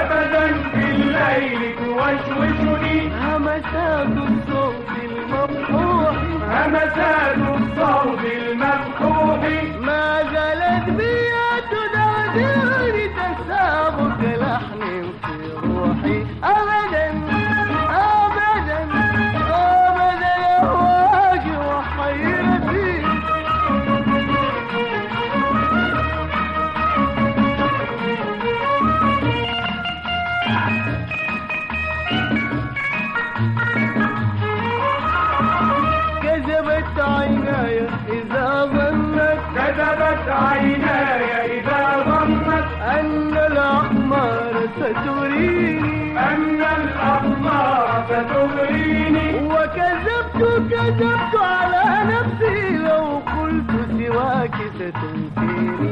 أبدا في الليل توشوشني همسات الصوت المفحوح همسات الصوت المفتوح ما زالت بيا تدعدعني تسابق لحن في روحي أبدا أبدا أبدا أهواجي وحيرتي كذبت عيناي إذا ظنت كذبت عيناي إذا ظنت أن الأقمار ستغريني أن الأقمار ستغريني وكذبت على نفسي لو قلت سواك ستنسيني